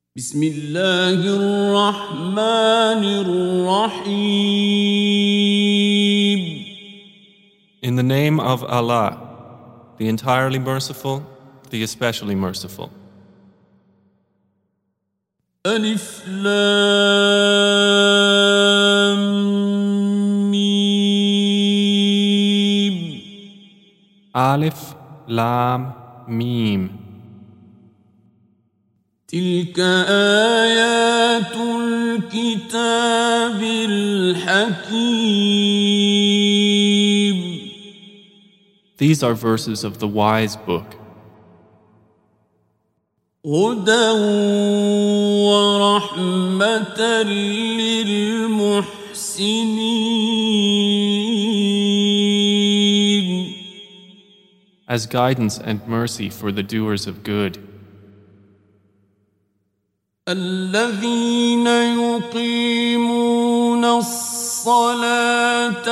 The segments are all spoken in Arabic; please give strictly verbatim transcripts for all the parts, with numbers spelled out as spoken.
بسم الله الرحمن الرحيم. In the name of Allah, the entirely merciful, the especially merciful. ألف لام ميم. Alif, Lam, Mim. تلك آيات الكتاب الحكيم. These are verses of the wise book. هدى ورحمة للمحسنين. As guidance and mercy for the doers of good. الذين يقيمون الصلاة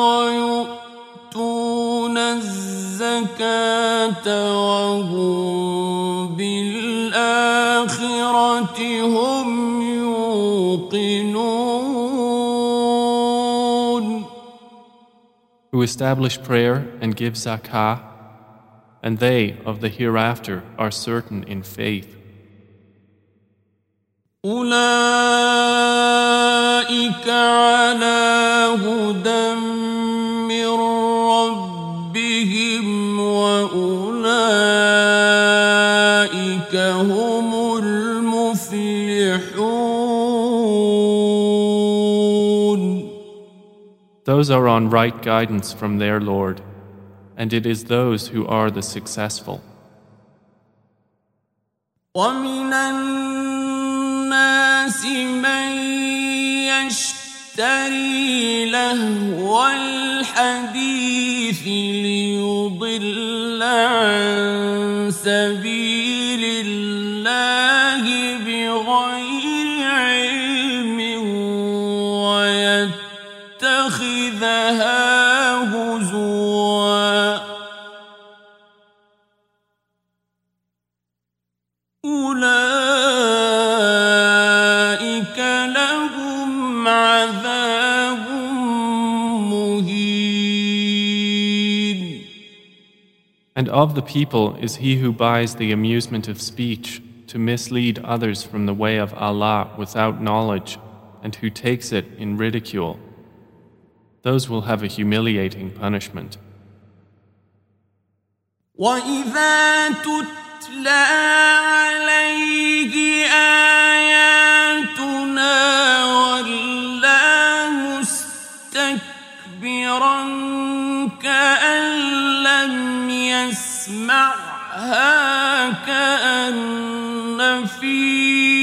ويؤتون الزكاة وهم بالآخرة هم يوقنون. Who establish prayer and give zakah, and they of the hereafter are certain in faith. أولئك على هدى من ربهم وأولئك هم المفلحون. Those are on right guidance from their Lord, and it is those who are the successful. ومن الناس من يشتري لهو الحديث ليضل عن سبيل الله بغير علم ويتخذها هزوا. أولئك لهم عذاب مهين. And of the people is he who buys the amusement of speech to mislead others from the way of Allah without knowledge, and who takes it in ridicule. Those will have a humiliating punishment. وإذا تتلى عليه آياتنا ولى مستكبرا كأن لم يسمعها كأن في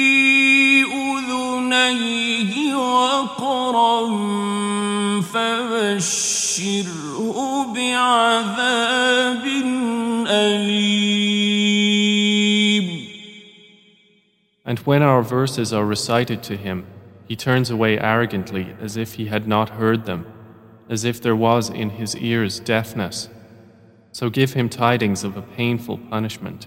أذنيه وقرا فبشره بعذاب أليم. And when our verses are recited to him, he turns away arrogantly as if he had not heard them, as if there was in his ears deafness. So give him tidings of a painful punishment.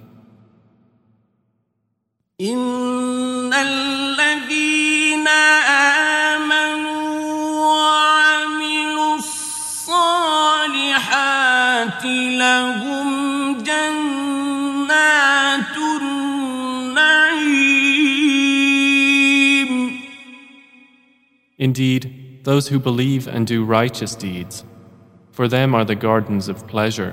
إن الذين آمنوا وعملوا الصالحات لهم جنات النعيم. Indeed, those who believe and do righteous deeds, for them are the gardens of pleasure.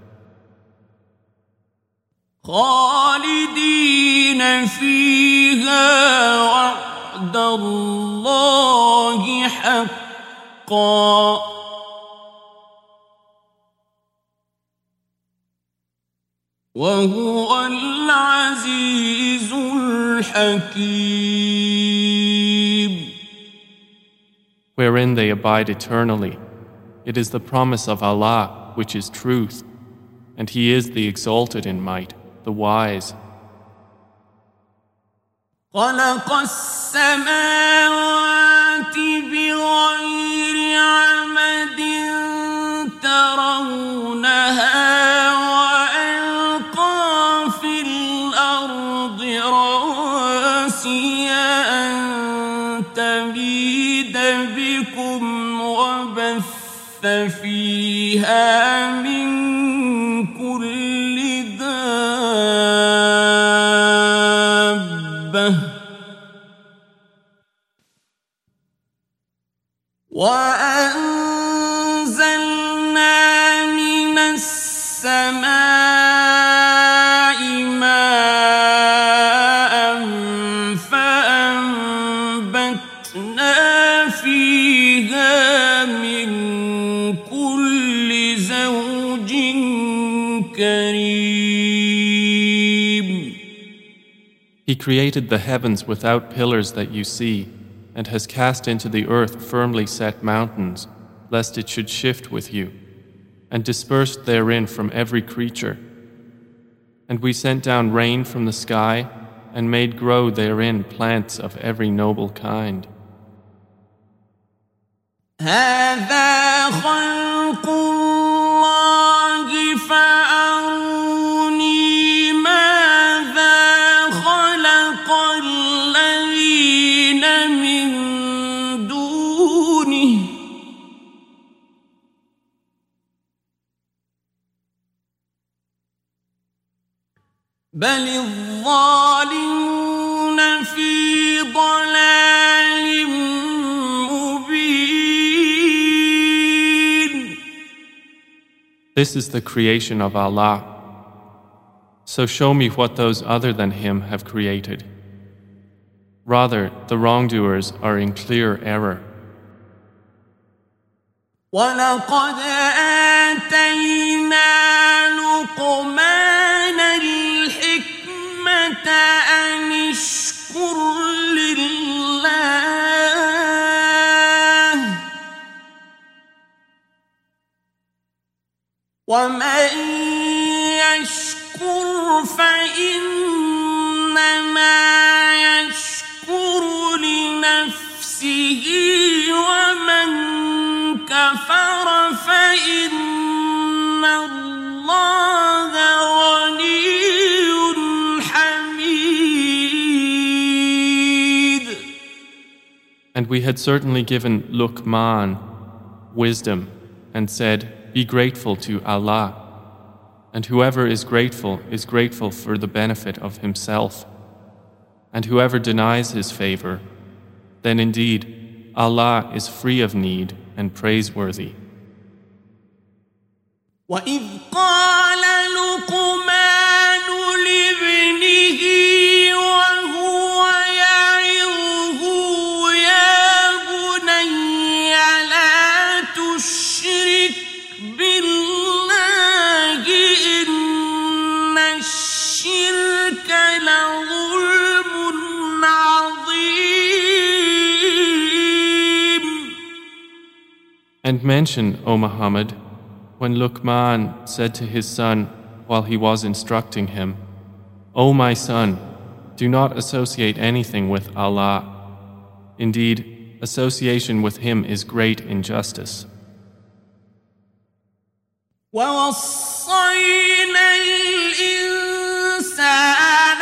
خالدين فيها وعد الله حقا وهو العزيز الحكيم. Wherein they abide eternally. It is the promise of Allah which is truth, and He is the exalted in might, the wise. خلق السماوات بغير عمد ترونها وألقى في الأرض رواسي رواسي أن تميد بكم وبث فيها من كل دابة وأنزلنا من السماء ماء فأنبتنا فيها من كل زوج كريم. He created the heavens without pillars that you see, and has cast into the earth firmly set mountains, lest it should shift with you, and dispersed therein from every creature. And we sent down rain from the sky, and made grow therein plants of every noble kind. هذا خلق الله فأروني ماذا خلق الذين من دونه بل الظالمون في ضلال مبين. This is the creation of Allah. So show me what those other than Him have created. Rather, the wrongdoers are in clear error. وَلَقَدْ آتَيْنَا لُقْمَانَ الْحِكْمَةَ أَنِ اشْكُرْ لِلَّهِ وَمَنْ يَشْكُرْ فَإِنَّمَا يَشْكُرُ لِنَفْسِهِ وَمَنْ كفر فإن الله غني حميد. And we had certainly given Luqman wisdom and said, be grateful to Allah. And whoever is grateful is grateful for the benefit of himself. And whoever denies his favor, then indeed Allah is free of need and praiseworthy. وَإِذْ قَالَ لُقْمَانُ لِابْنِهِ وَهُوَ يَعِظُهُ يَا بُنَيَّ لَا تُشْرِكْ بِاللَّهِ إِنَّ الشِّرْكَ لَظُلْمٌ عَظِيمٌ. And mention, O Muhammad, when Luqman said to his son while he was instructing him, O my son, do not associate anything with Allah. Indeed, association with Him is great injustice. وَوَصَّيْنَا الْإِنسَانَ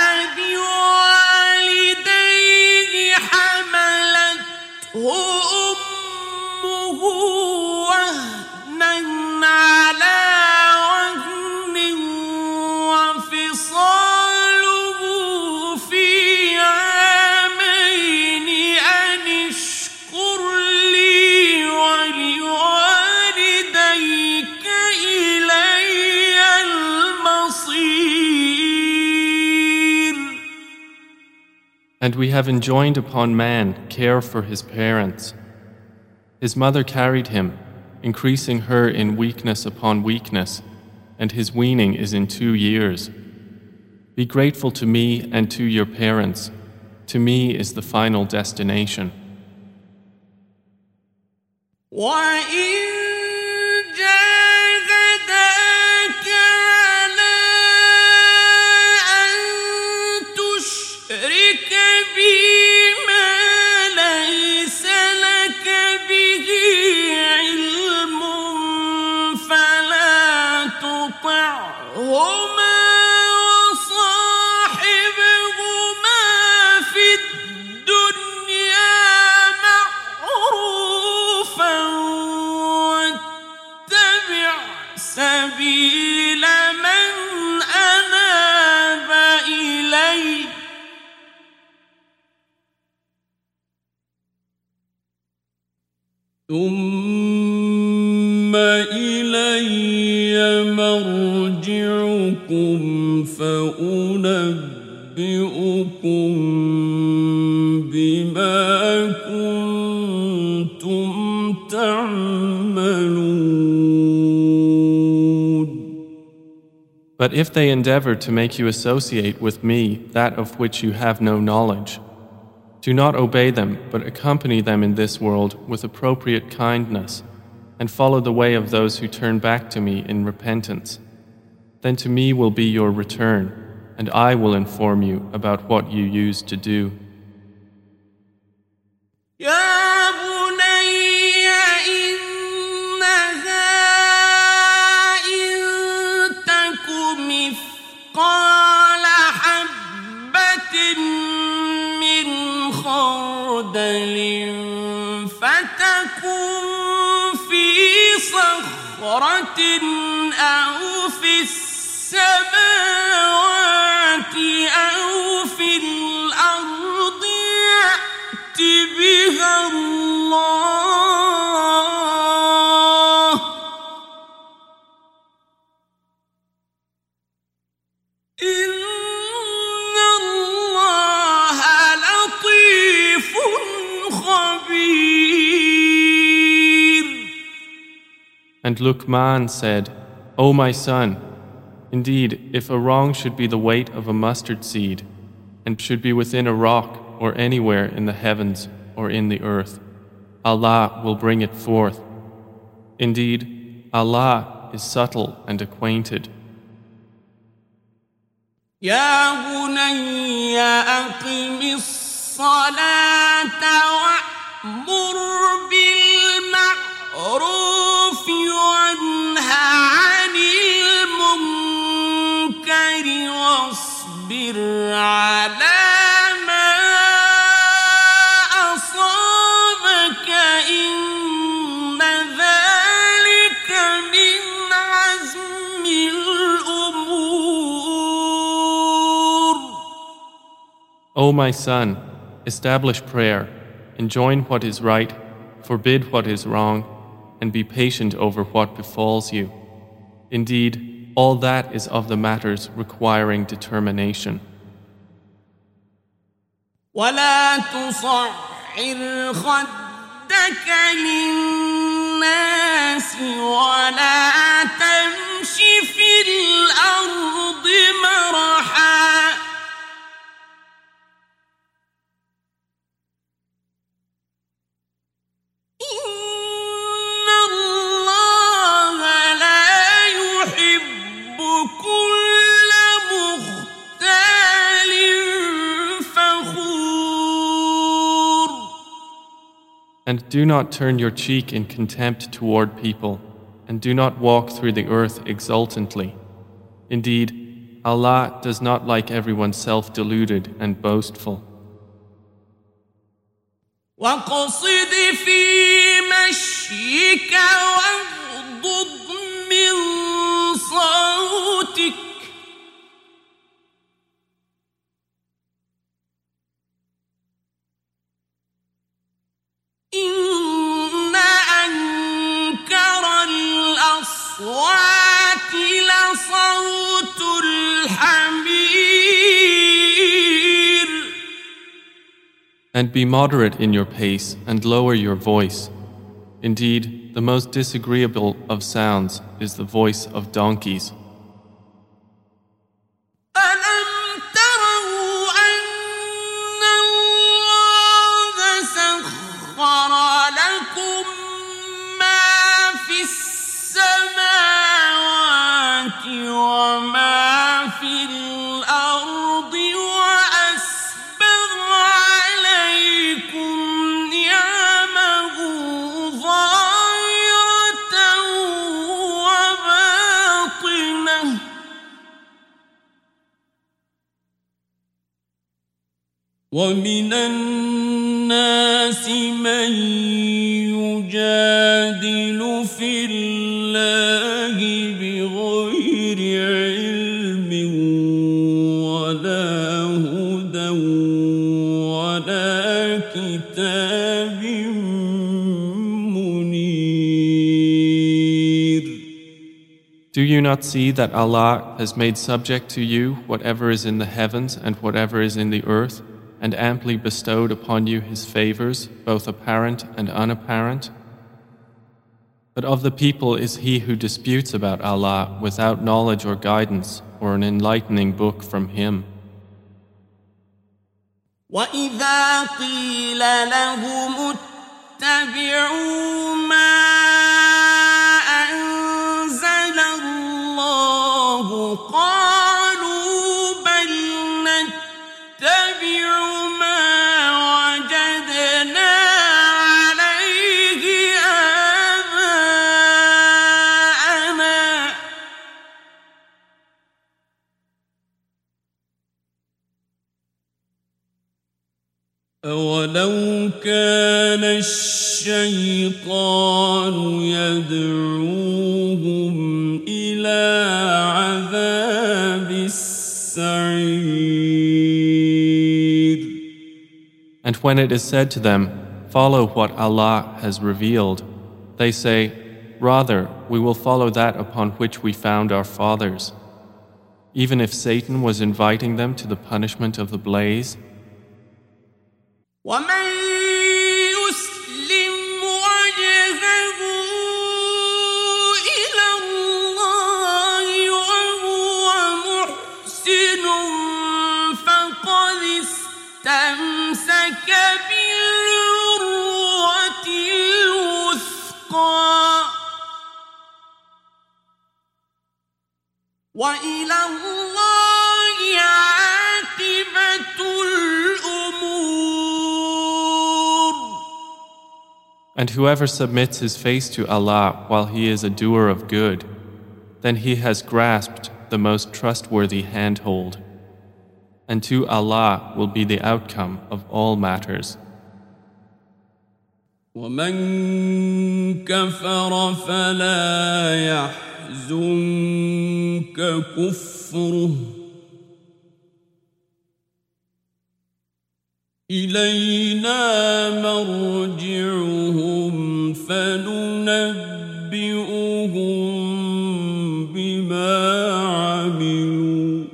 بِوَالِدَيْهِ حَمَلَتْهُ أُمُّهُ وَهْنًا عَلَى وَهْنٍ وَفِصَالُهُ فِي عَامَيْنِ أَنِ اشْكُرْ لِي وَلِوَالِدَيْكَ إِلَيَّ الْمَصِيرُ. And we have enjoined upon man care for his parents. His mother carried him, increasing her in weakness upon weakness, and his weaning is in two years. Be grateful to me and to your parents. To me is the final destination. وَإِن جَاهَدَاكَ عَلَىٰ أَن تُشْرِكَ بِي مَا لَيْسَ لَكَ بِهِ عِلْمٌ فَلَا تُطِعْهُمَا وَصَاحِبْهُمَا فِي ثم إلي مرجعكم فأنبئكم بما كنتم تعملون. But if they endeavor to make you associate with me that of which you have no knowledge, do not obey them, but accompany them in this world with appropriate kindness, and follow the way of those who turn back to me in repentance. Then to me will be your return, and I will inform you about what you used to do. فتكن في صخرة أو في السماوات أو في الأرض يأت بها الله إن الله لطيف خبير. And Luqman said, O my son, indeed, if a wrong should be the weight of a mustard seed, and should be within a rock or anywhere in the heavens or in the earth, Allah will bring it forth. Indeed, Allah is subtle and acquainted. يا بني أقم الصلاة وأمر بالمعروف وانه عن المنكر واصبر على ما أصابك إن ذلك من عزم الأمور. O my son, establish prayer, enjoin what is right, forbid what is wrong, and be patient over what befalls you. Indeed, all that is of the matters requiring determination. ولا تصعر خدك للناس ولا تمش في الأرض مرحا إن الله لا يحب كل مختال فخور. And do not turn your cheek in contempt toward people, and do not walk through the earth exultantly. Indeed, Allah does not like everyone self-deluded and boastful. واقصد في مشيك واغضض من صوتك إن أنكر الأصوات لصوت الحمير. And be moderate in your pace and lower your voice. Indeed, the most disagreeable of sounds is the voice of donkeys. ألم تروا أن الله سخر لكم ما في السماوات وما في الأرض وأسبغ عليكم نعمه ظاهرة وباطنة ومن الناس من يجادل في الله بغير علم ولا هدى ولا كتاب منير. Do you not see that Allah has made subject to you whatever is in the heavens and whatever is in the earth, and amply bestowed upon you His favors, both apparent and unapparent? But of the people is he who disputes about Allah without knowledge or guidance or an enlightening book from Him. وَإِذَا قِيلَ لَهُمُ اتَّبِعُوا مَا أَنزَلَ اللَّهُ قَالُوا بَلْ نَتَّبِعُ مَا وَجَدْنَا عَلَيْهِ آبَاءَنَا أَوَلَوْ كَانَ الشَّيْطَانُ يَدْعُوهُمْ إِلَى عَذَابِ السَّعِيرِ. And when it is said to them, "Follow what Allah has revealed," they say, "Rather, we will follow that upon which we found our fathers." Even if Satan was inviting them to the punishment of the blaze, وَمَن يُسْلِمْ وَجْهَهُ إِلَى اللَّهِ وَهُوَ مُحْسِنٌ فَقَدِ اسْتَمْسَكَ بِالْعُرْوَةِ الْوُثْقَى وَإِلَى اللَّهِ عَاقِبَةُ and whoever submits his face to Allah while he is a doer of good, then he has grasped the most trustworthy handhold. And to Allah will be the outcome of all matters. وَمَن كَفَرَ فَلَا يَحْزُنكَ كُفْرُهُ إِلَيْنَا مَرْجِعُهُمْ فَنُنَبِّئُهُم بِمَا عَمِلُوا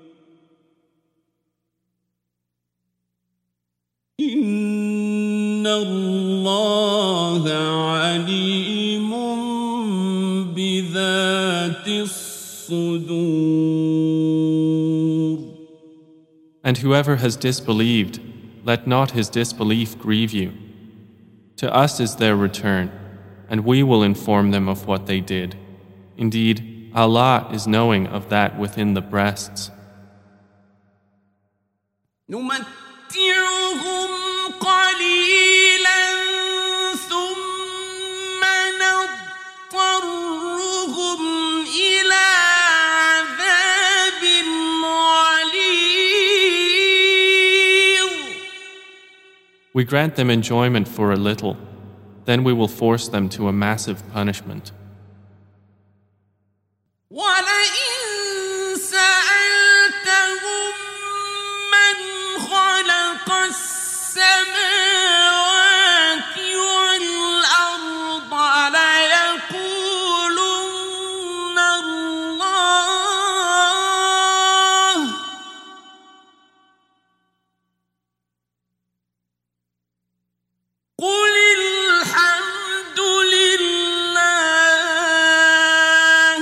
إِنَّ اللَّهَ عَلِيمٌ بِذَاتِ الصُّدُورِ. And whoever has disbelieved, let not his disbelief grieve you. To us is their return, and we will inform them of what they did. Indeed, Allah is knowing of that within the breasts. نُمَتِّعُهُمْ قَلِيلًا ثُمَّ نَضْطَرُّهُمْ إِلَى عَذَابٍ غَلِيظٍ. We grant them enjoyment for a little, then we will force them to a massive punishment. وَلَئِن سَأَلْتَهُم مَّنْ خَلَقَ السَّمَاوَاتِ وَالْأَرْضَ لَيَقُولُنَّ اللَّهُ قُلِ الْحَمْدُ لِلَّهِ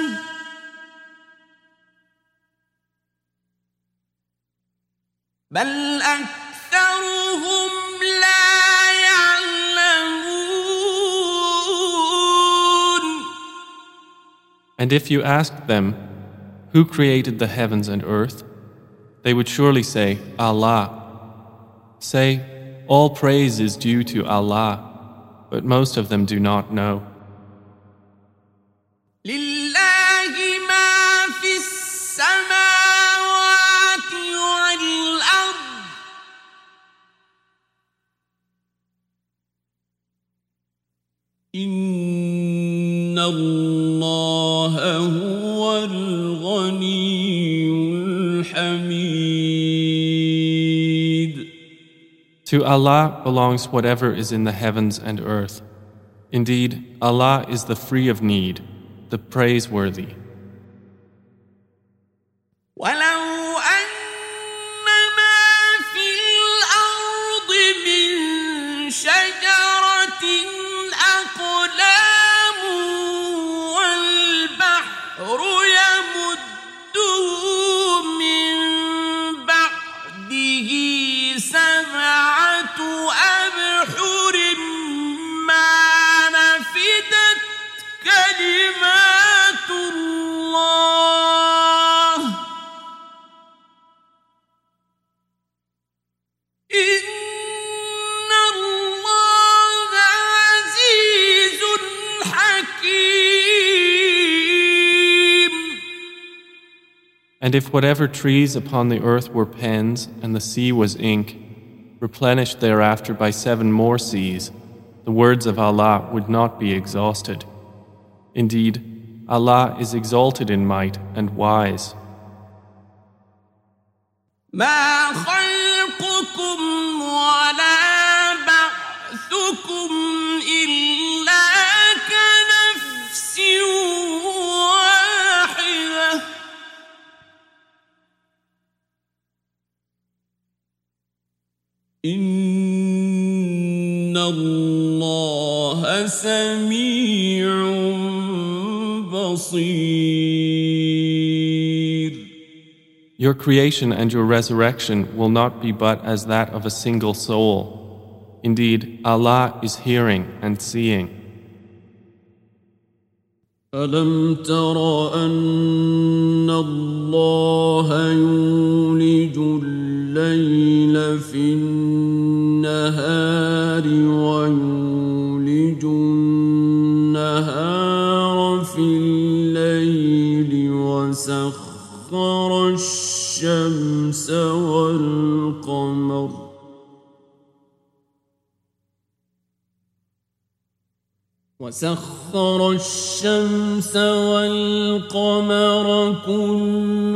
بَلْ أَكْثَرُهُمْ لَا يَعْلَمُونَ. And if you asked them, "Who created the heavens and earth?" they would surely say, "Allah." Say, "All praise is due to Allah," but most of them do not know. لِلَّهِ مَا فِي السَّمَاوَاتِ وَالْأَرْضِ إِنَّ اللَّهَ هُوَ الْغَنِيُّ الْحَمِيدُ. To Allah belongs whatever is in the heavens and earth. Indeed, Allah is the free of need, the praiseworthy. ولو أن ما في الأرض من شجرة أقلام والبحر يمده من بعده سبعة أبحر ما نفدت كلمات الله إن الله عزيز حكيم. And if whatever trees upon the earth were pens and the sea was ink, replenished thereafter by seven more seas, the words of Allah would not be exhausted. Indeed, Allah is exalted in might and wise. ما خلقكم ولا بعثكم إلا كنفس واحدة إن الله سميع بصير. Your creation and your resurrection will not be but as that of a single soul. Indeed, Allah is hearing and seeing. ألم تر أن الله يولج الليل في النهار ويولج النهار في الليل وسخر الشمس والقمر وسخر الشمس والقمر كل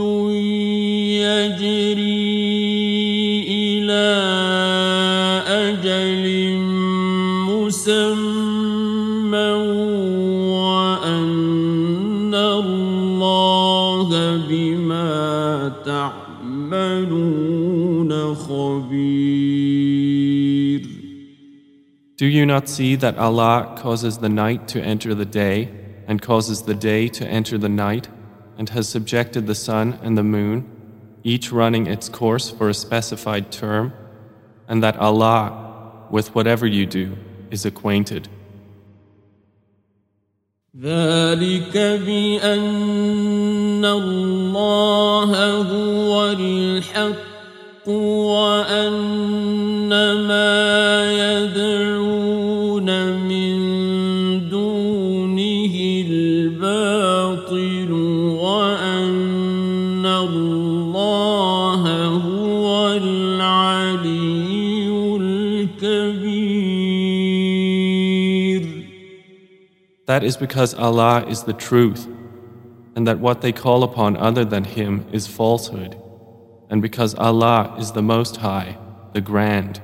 يجري إلى أجل مسمى وأن الله بما تعملون خبير. Do you not see that Allah causes the night to enter the day and causes the day to enter the night and has subjected the sun and the moon, each running its course for a specified term, and that Allah, with whatever you do, is acquainted? ذلك بأن الله هو الحق وأن ما يدعون من دونه الباطل وأن الله هو العلي الكبير. That is because Allah is the truth, and that what they call upon other than Him is falsehood, and because Allah is the Most High, the Grand.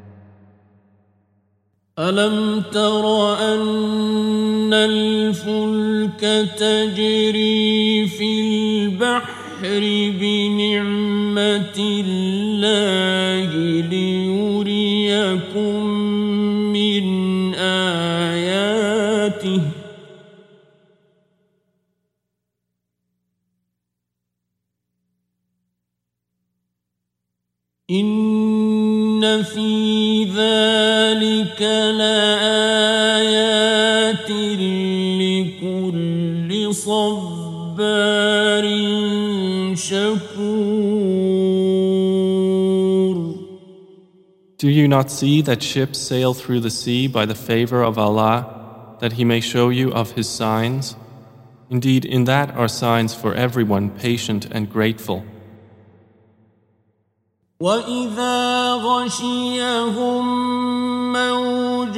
ألم تر أن الفلك تجري في البحر بنعمة الله ليريكم من آياته إن في ذلك لآيات لكل صبار شكور. Do you not see that ships sail through the sea by the favor of Allah, that He may show you of His signs? Indeed, in that are signs for everyone patient and grateful. وَإِذَا غَشِيَهُم مَّوْجٌ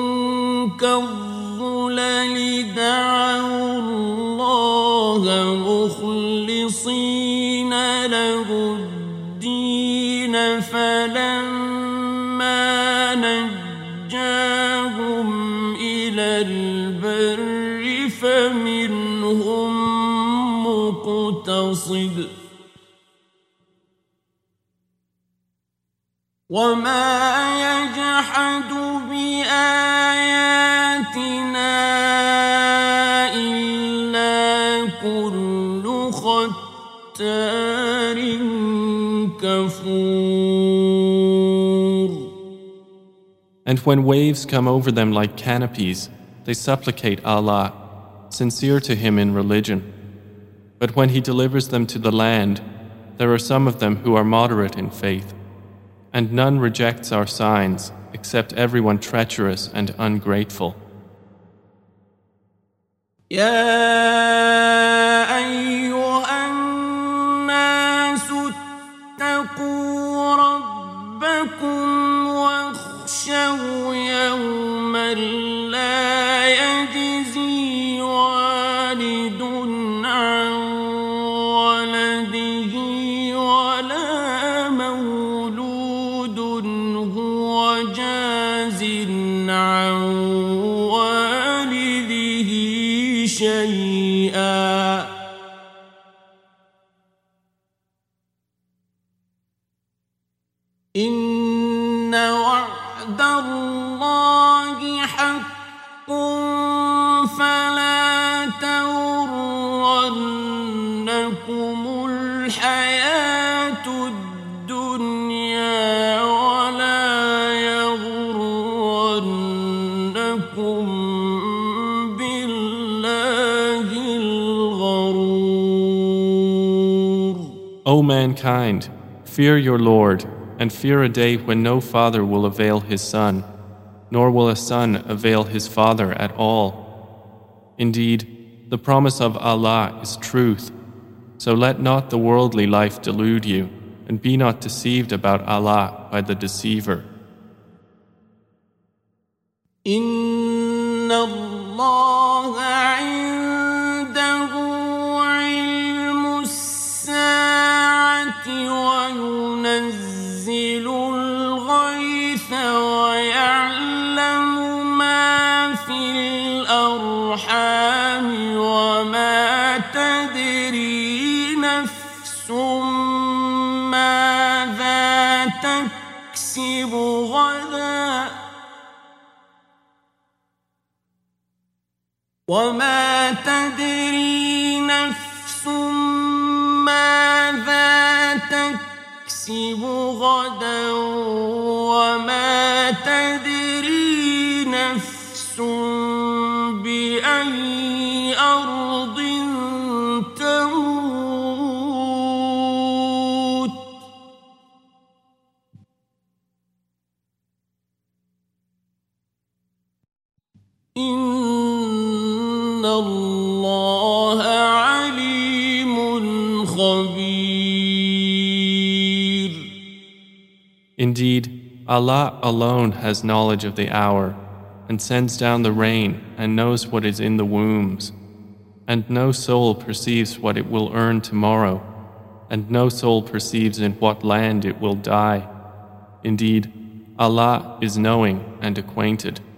كَالظُّلَلِ دَعَوُا اللَّهَ مُخْلِصِينَ لَهُ الدِّينَ فَلَمَّا نَجَّاهُمْ إِلَى الْبَرِّ فَمِنْهُم مُّقْتَصِدٌ وما يجحد بآياتنا إلا كل ختار كفور. And when waves come over them like canopies, they supplicate Allah, sincere to Him in religion. But when He delivers them to the land, there are some of them who are moderate in faith. And none rejects our signs, except everyone treacherous and ungrateful. يا أيها الناس اتقوا ربكم واخشوا يوما لا يجزي والد عن ولده ولا مولود هو جاز عن والده شيئا إن وعد الله حق فلا تغرنكم الحياة الدنيا ولا يغرنكم بالله الغرور. O mankind, fear your Lord, and fear a day when no father will avail his son, nor will a son avail his father at all. Indeed, the promise of Allah is truth, so let not the worldly life delude you, and be not deceived about Allah by the deceiver. إن الله عنده علم الساعة وينزل الغيث ويعلم ما في الأرحام وما تدري نفس ماذا تكسب غدا وما تدري نفس ماذا تكسب غدا وما تدري نفس بأي أرض تموت إن الله عليم خبير. Indeed, Allah alone has knowledge of the hour, and sends down the rain, and knows what is in the wombs. And no soul perceives what it will earn tomorrow, and no soul perceives in what land it will die. Indeed, Allah is knowing and acquainted.